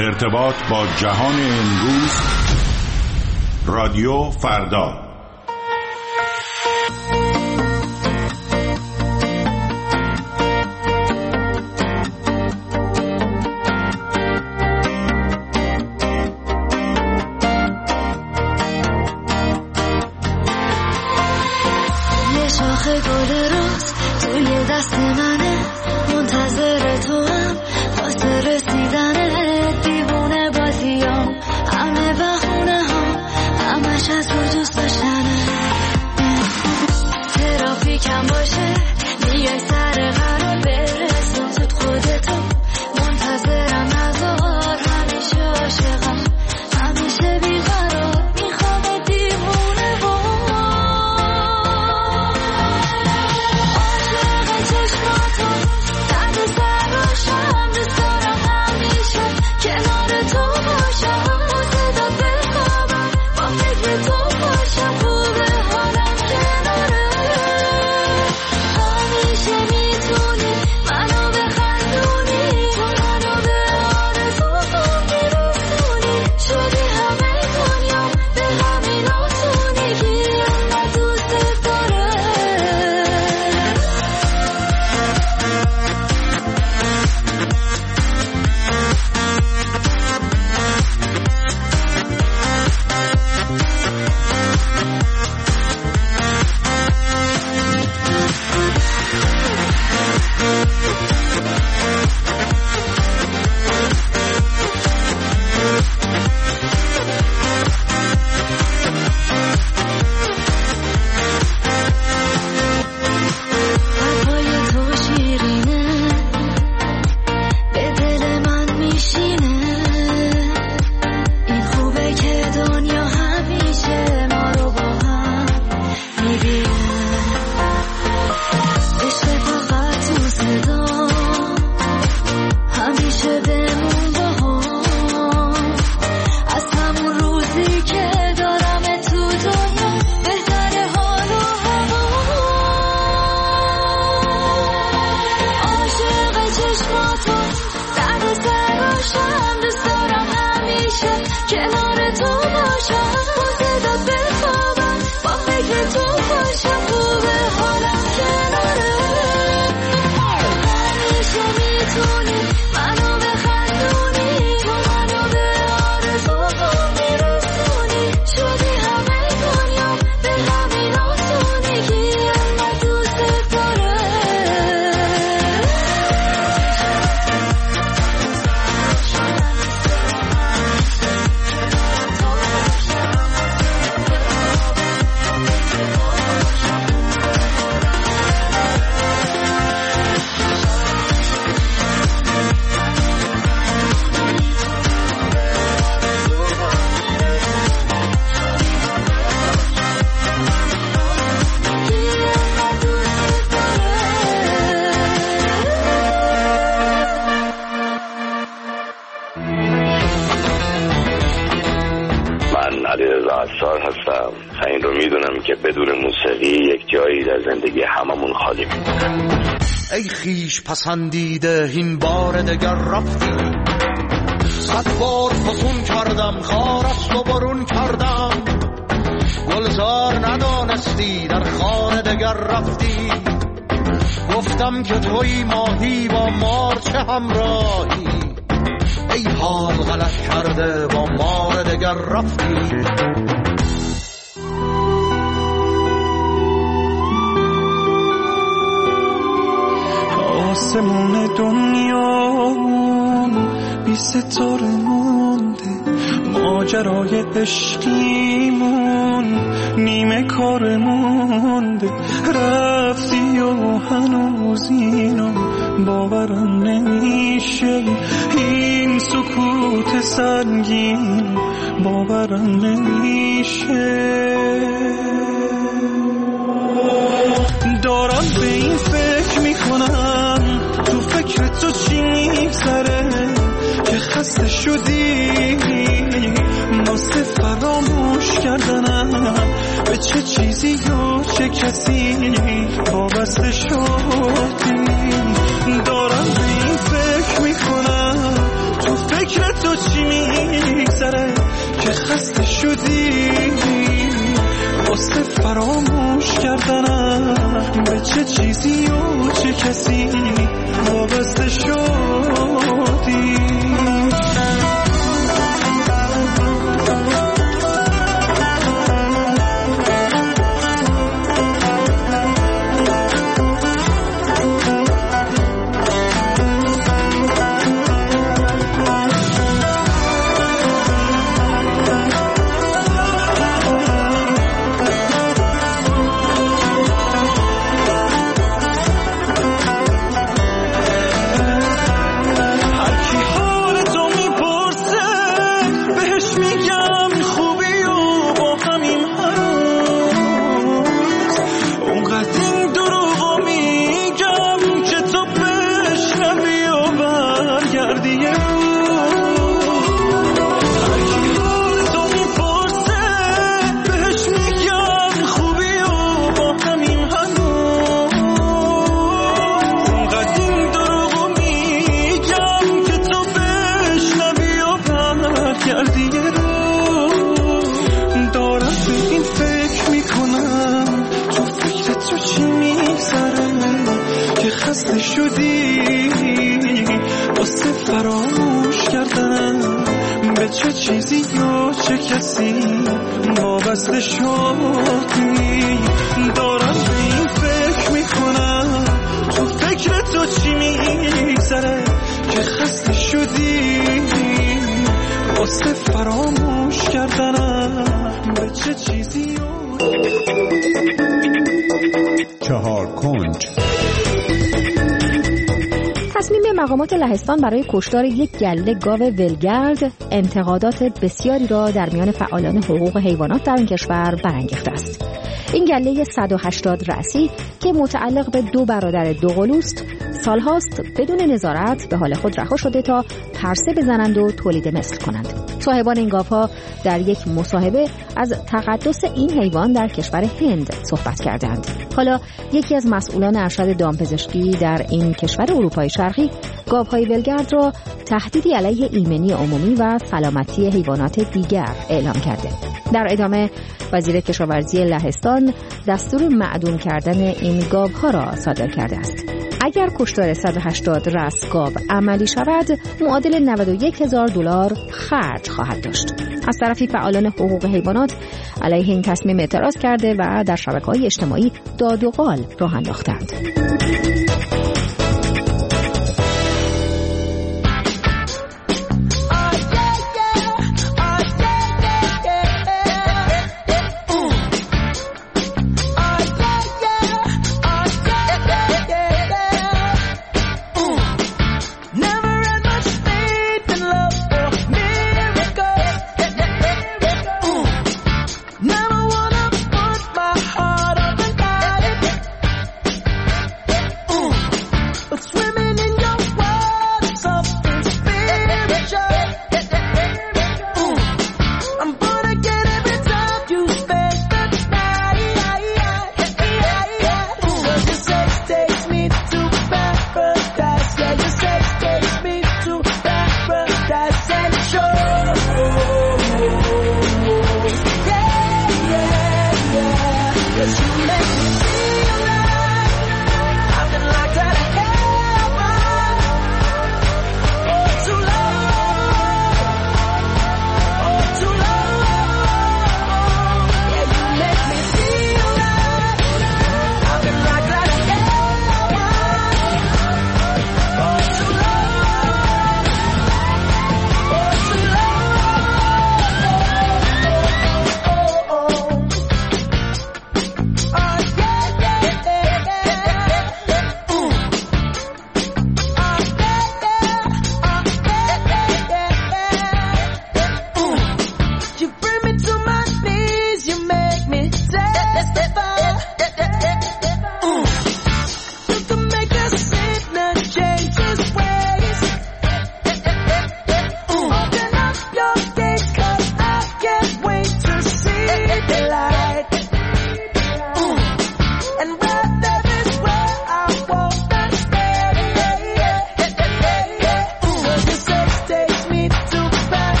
ارتباط با جهان امروز، رادیو فردا. یه شاخه گل روز توی دست منه، منتظر تو هم واسه رسیدنه. دیوونه بازیام همه بخونه ها، همش از رو دوست داشتنه. ترافیکم باشه میای سر قرار برسون زود خودتو، منتظرم نزار همیشه عاشقم، همیشه بیقرار میخوام دیوونه با عاشق چشماتو، درد سراشم دوست دارم همیشه کنار تو باشم، با صدا بخوابم با فکر تو باشم، خوبه حالم کناره. همیشه میتونی منو بخندونی، تو منو به آرزوام میرسونی، شدی همه دنیا به همین آسونی، اینقدر دوست داره. حرفای تو شیرینه، به دل من میشینه. این خوبه که دنیا همیشه ما رو با هم میبینه. عشق فقط تو صدا، همیشه بمون با هم. از همون روزی که دارم تو دنیا بهتره حال و هوا. عاشق چشماتو، درد سراشم دوست دارم همیشه کنار تو باشم، با صدا بخوابم با فکر تو باشم، خوبه حالم کناره. همیشه میتونی منو بخندونی، تو منو به آرزوام میرسونی، شدی همه دنیا به همین آسونی، اینقدر دوست داره. من علیرضا عطار هستم. این رو میدونم که بدون موسیقی یک جایی در زندگی هممون خالی میمونه. ای خیش پسندیده این بار دگر رفتی، 100 بار فسون کردم خارست و برون کردم، گلزار ندانستی در خانه دگر رفتی. گفتم که توی ماهی با مار چه همراهی، ای حال غلط کرده با مار دگر رفتی. آسمون دنیا بی ستاره مونده، ماجرای عشقیمون نیمه کار مونده. رفتی و هنوز اینو باورم نمیشه، این سکوت سنگین باورم نمیشه. دارم به این فکر میکنم، تو فکر تو چی میگذره که خسته شدی واسه فراموش کردنم، به چه چیزی و چه کسی وابسته شدی. دارم به این فکر میکنم، تو فکر تو تو چی میگذره که خسته شدی واسه فراموش کردنم به چه چیزی و چه کسی وابسته شدی چه چیزی یا چه کسی وابسته شدی دارم به این فکر میکنم تو فکر تو چی میگذره که خسته شدی واسه فراموش کردنم به چه چیزی چهار کنج. تصمیم مقامات لهستان برای کشتار یک گله گاو ولگرد انتقادات بسیاری را در میان فعالان حقوق حیوانات در این کشور برانگیخته است. این گله 180 رأسی که متعلق به 2 برادر دوقلوست سالهاست بدون نظارت به حال خود رها شده تا پرسه بزنند و تولید مثل کنند. صاحبان این گاوها در یک مصاحبه از تقدس این حیوان در کشور هند صحبت کردند. حالا یکی از مسئولان ارشد دامپزشکی در این کشور اروپای شرقی گاوهای ولگرد را تهدیدی علیه ایمنی عمومی و سلامتی حیوانات دیگر اعلام کرده. در ادامه وزیر کشاورزی لهستان دستور معدوم کردن این گاوها را صادر کرده است. اگر کشتار 180 رأس گاو عملی شود، معادل $91,000 خرج خواهد داشت. از طرفی فعالان حقوق حیوانات علیه این تصمیم اعتراض کرده و در شبکه‌های اجتماعی داد و قال راه انداختند.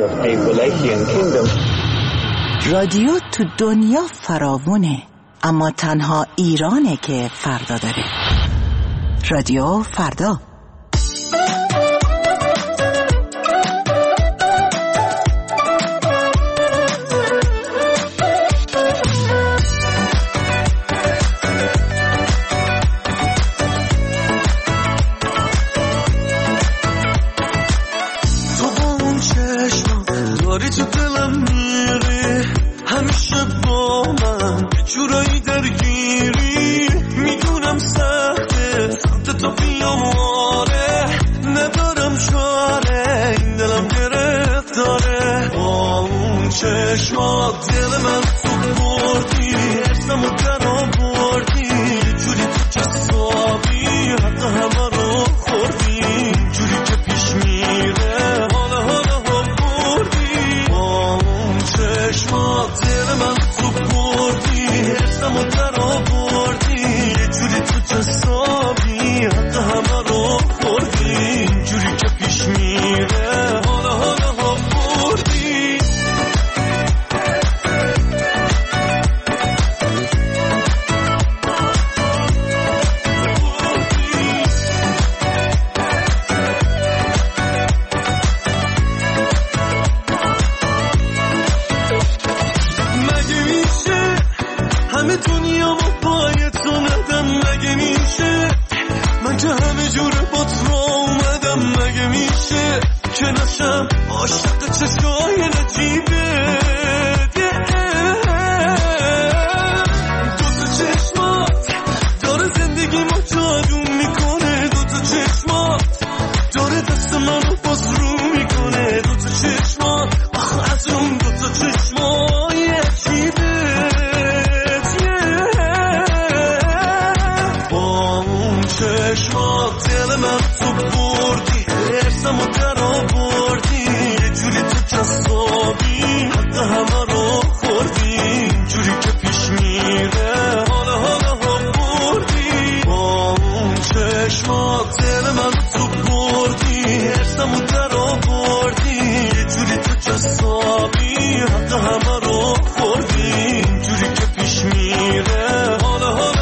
a Wallachian kingdom. رادیو تو دنیا فراوونه، اما تنها ایرانه که فردا داره. رادیو فردا. چشمات دل من تو بردی، حسم و در آوردی، جوری تو جسابی حتی همه رو خوردی، جوری که پیش میره حالا بردی. با اون چشمات دل من تو بردی، حسم و در آوردی، جوری تو جسابی حتی همه رو خوردی، جوری که پیش میره حالا بردی. عاشق چشای نجیبه دوتا چشمات داره زندگی ما جادو میکنه، دوتا چشمات داره دست منو باز رو میکنه، دوتا چشمات آخه از اون دوتا چشمای عجیبه. با اون چشمات دل من تو بردی، حرسم و در آوردی، جوری تو جذابی حتی همه رو خوردی، جوری که پیش میره حالا بردی. با اون چشمات دل من تو بردی، حرسم و در آوردی، جوری تو جذابی حتی همه رو خوردی، جوری که پیش میره حالا بردی.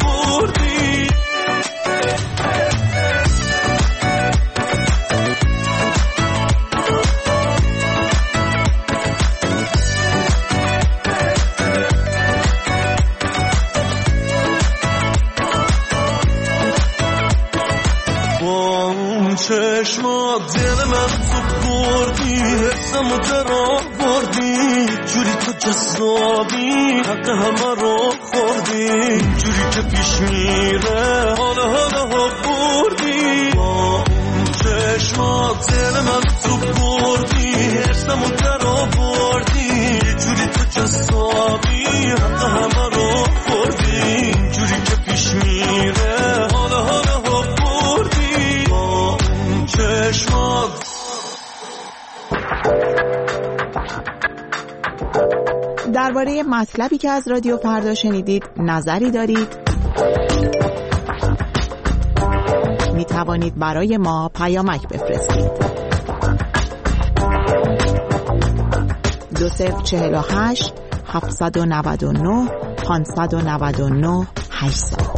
چشمات دل من تو بردی، حسم و در آوردی، جوری تو جذابی حق همه رو خوردی، جوری که پیش میره حالا بردی. با اون چشمات دل من تو بردی، حسم و در آوردی، جوری تو جذابی حق همه رو خوردی، جوری که پیش میره حالا بردی. چشمات درباره مطلبی که از رادیو فردا شنیدید نظری دارید؟ می توانید برای ما پیامک بفرستید. 2048 799 599 800.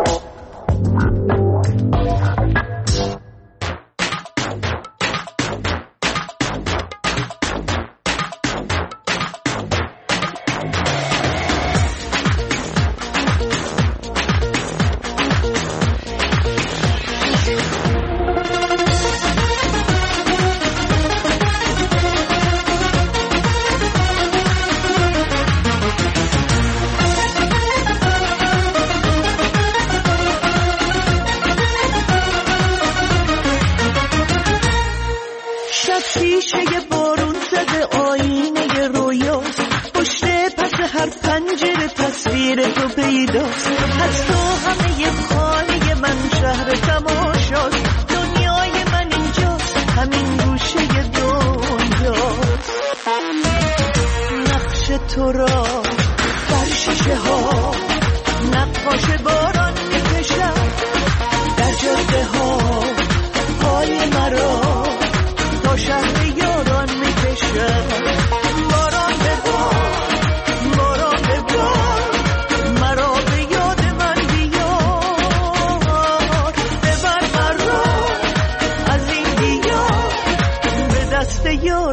تو را بر شیشه ها نقاش باران میکشم، در جاده ها پای مرا تا شهر یاران میکشم.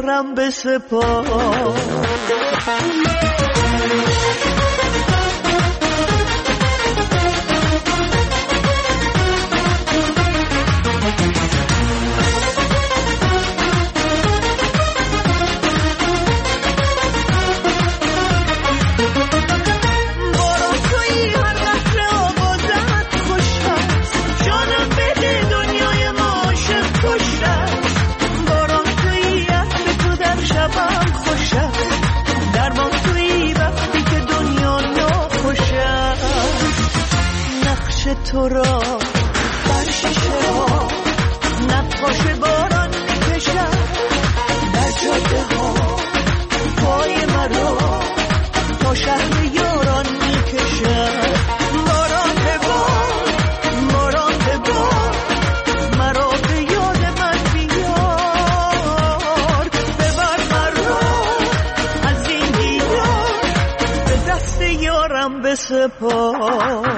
یارم به سپاه. تو را بر شیشه ها نقاش باران میکشد، در جاده ها پای مرا تا شهر یاران میکشد. باران ببار مرا به یاد من بیار، ببر مرا از این دیار به دست یارم بسپار.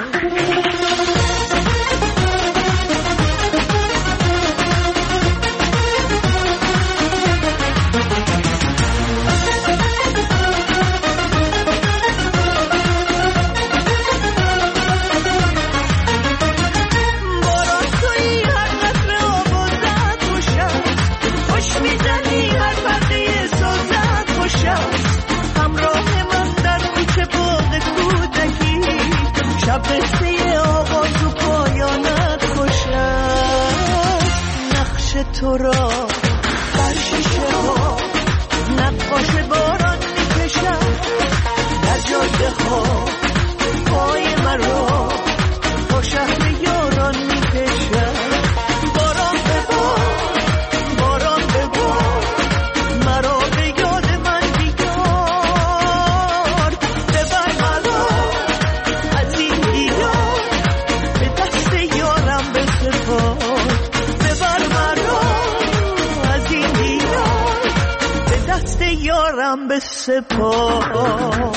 تو را بر شیشه ها نقاش باران میکشد، در جاده ها پای مرا تا شهر یاران میکشد. باران ببار مرا به یاد من بیار، ببر مرا از این دیار به دست یارم بسپار. یارم به سپاه.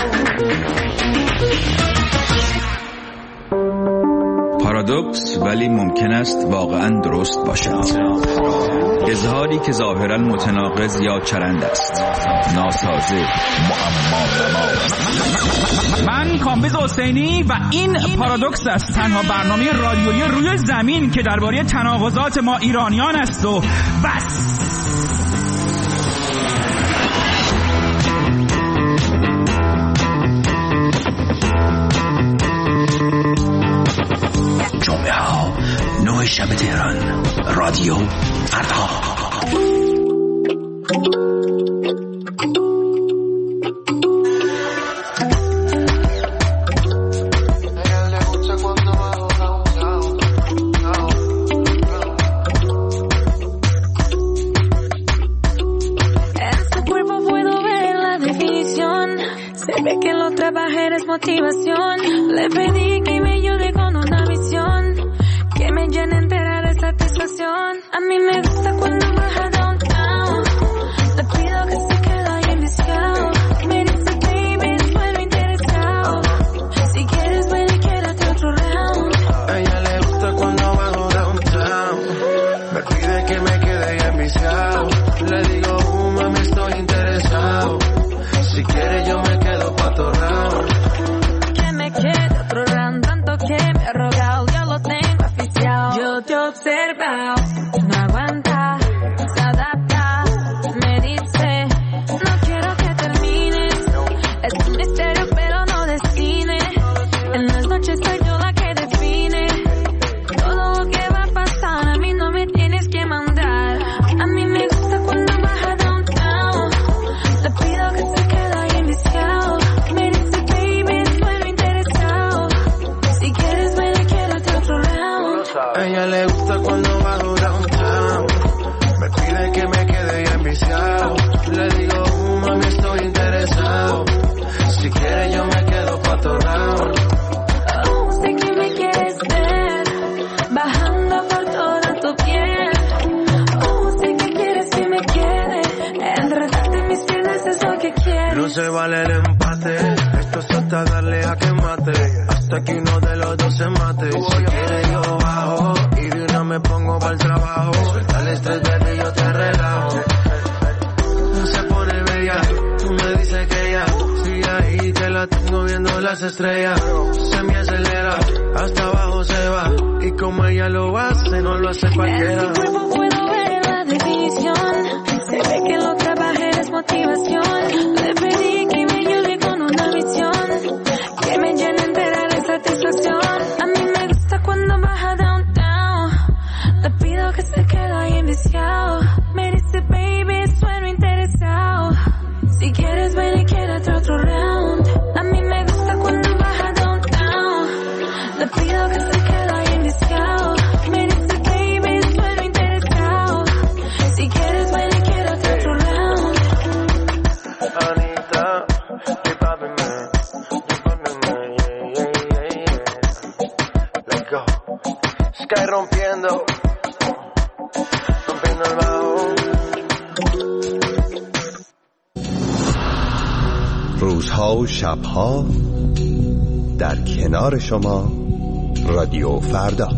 پارادوکس ولی ممکن است واقعا درست باشد. اظهاری که ظاهرا متناقض یا چرند است، ناسازه، معما. من کامبیز حسینی و این پارادوکس است، تنها برنامه رادیویی روی زمین که درباره تناقضات ما ایرانیان است و بس. جمعه ها 9 شب تهران، رادیو فردا. Motivación, le pedí que me ayude con una misión que me llene entera de satisfacción. A mí me gusta cuando baja downtown, le pido que se quede ahí enviciado. Me dice baby, suelo interesado, si quieres ven y quédate otro round. A ella le gusta cuando bajo downtown, me pide que me quede ahí enviciado. Le digo mami estoy interesado, si quieres yo me quedo pa' otro round. Quede otro round, tanto que me ha rogado, yo lo tengo oficial. Yo te he observado, no aguanta, se adapta, me dice, no quiero que termines. Es un misterio pero no de cine, en las noches soy yo la que define. Todo lo que va a pasar a mí no me tienes que mandar. A mí me gusta cuando baja downtown, le pido que se quede ahí enviciado. Me dice baby, a ella le gusta cuando bajo downtown, me pide que me quede ahí enviciado. Le digo mami estoy interesado, si quieres yo me quedo pa' otro round. Sé que me quieres ver bajando por toda tu piel. Sé que quieres que me quede enredarte en mis piernas, es lo que quieres. No se vale el empate, esto es hasta darle a que mate, hasta que uno de los dos se mate. Si quieres yo bajo y de una me pongo para el trabajo. Suelta el estrés, baby, yo te relajo. la tengo viendo las estrellas. Se me acelera, hasta abajo se va. Y como ella lo hace, no lo hace cualquiera. En tu cuerpo puedo ver la definición. Se ve que lo trabajé es motivación. Le pedí que me ayude con una misión que me llene entera de satisfacción. A mí me gusta cuando baja downtown. Le pido que se quede ahí enviciado. Me dice baby, sueno interesado. Si quieres ven y quédate otro round. A mí me gusta cuando baja downtown. Le pido que se quede ahí enviciado. Me dice baby, sueno interesado. Si quieres ven y quédate otro round. Anita, keep popping man, yeah. Let's go. Sky rompiendo el bajo. روزها و شبها در کنار شما رادیو فردا.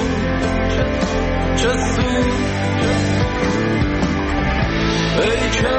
Hey,